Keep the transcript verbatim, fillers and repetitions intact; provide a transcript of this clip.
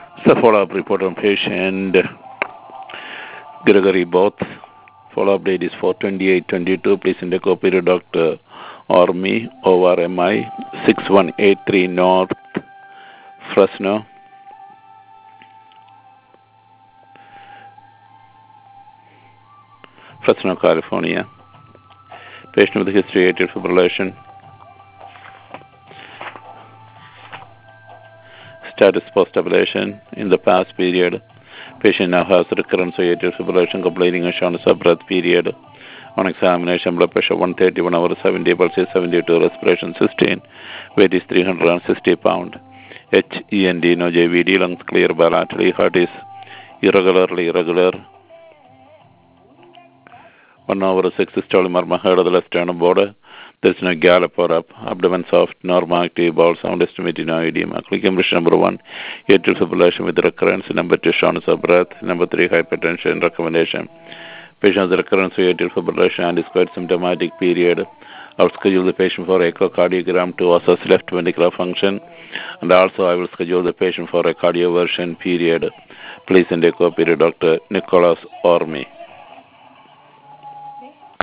So follow-up report on patient Gregory Both. Follow-up date is four twenty-eight twenty-two. Please indicate copy to Doctor Ormi, O R M I, six one eight three North Fresno. Fresno, California. Patient with a history of atrial fibrillation. Status post-ablation. In the past period, patient now has recurrence of atrial fibrillation, complaining of shortness of breath period. On examination, blood pressure one thirty, one hour seventy, pulse is seventy-two, respiration sixteen, weight is three hundred sixty pounds. H E N D, no J V D, lungs clear bilaterally, heart is irregularly irregular. One hour six systolic murmur heard of the left sternum border. There is no gallop or up. Abdomen soft, normal active, bowel sound estimated no edema. Click impression number one, atrial fibrillation with recurrence. Number two, shortness of breath. Number three, hypertension. Recommendation. Patient has recurrence of atrial fibrillation and is quite symptomatic period. I will schedule the patient for echocardiogram to assess left ventricular function, and also I will schedule the patient for a cardioversion period. Please send a copy to Doctor Nicholas Ormi.